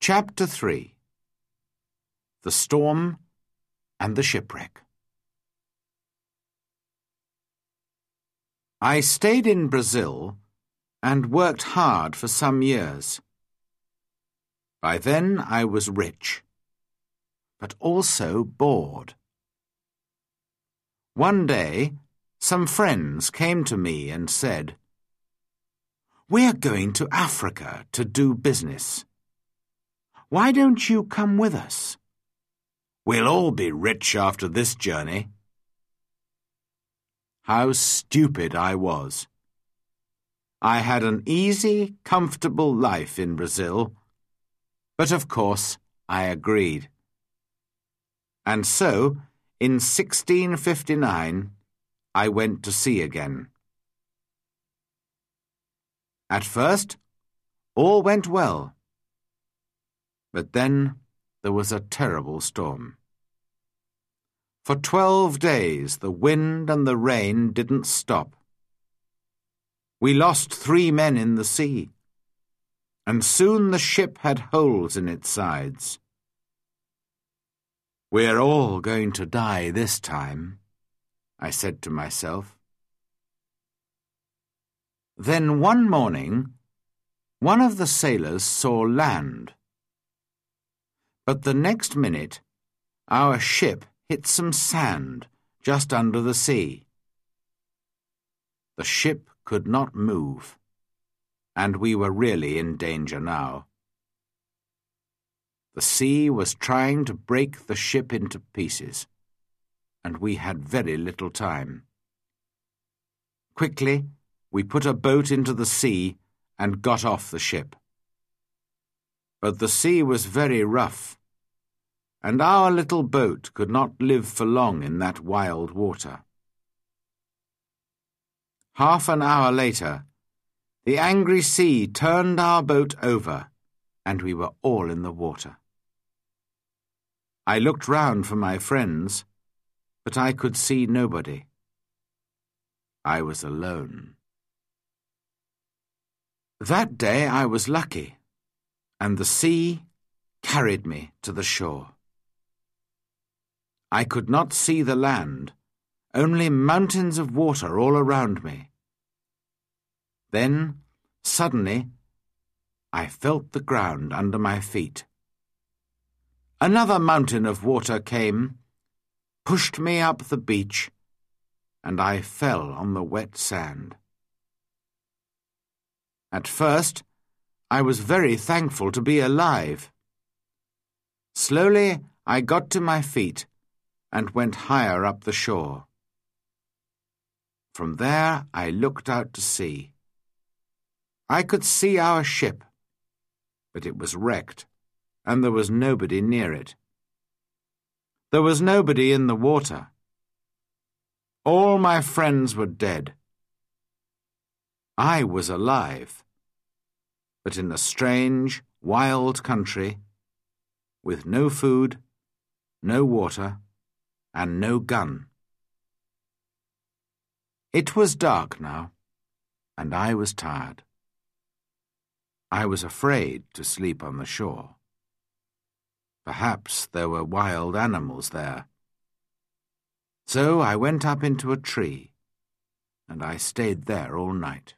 Chapter 3. The Storm and the Shipwreck. I stayed in Brazil and worked hard for some years. By then I was rich, but also bored. One day, some friends came to me and said, "We're going to Africa to do business. Why don't you come with us? We'll all be rich after this journey." How stupid I was. I had an easy, comfortable life in Brazil, but of course I agreed. And so, in 1659, I went to sea again. At first, all went well. But then there was a terrible storm. For 12 days the wind and the rain didn't stop. We lost 3 men in the sea, and soon the ship had holes in its sides. "We're all going to die this time," I said to myself. Then one morning, one of the sailors saw land. But the next minute, our ship hit some sand just under the sea. The ship could not move, and we were really in danger now. The sea was trying to break the ship into pieces, and we had very little time. Quickly, we put a boat into the sea and got off the ship. But the sea was very rough, and our little boat could not live for long in that wild water. Half an hour later, the angry sea turned our boat over, and we were all in the water. I looked round for my friends, but I could see nobody. I was alone. That day I was lucky, and the sea carried me to the shore. I could not see the land, only mountains of water all around me. Then, suddenly, I felt the ground under my feet. Another mountain of water came, pushed me up the beach, and I fell on the wet sand. At first, I was very thankful to be alive. Slowly, I got to my feet and went higher up the shore. From there, I looked out to sea. I could see our ship, but it was wrecked, and there was nobody near it. There was nobody in the water. All my friends were dead. I was alive, but in a strange, wild country, with no food, no water, and no gun. It was dark now, and I was tired. I was afraid to sleep on the shore. Perhaps there were wild animals there. So I went up into a tree, and I stayed there all night.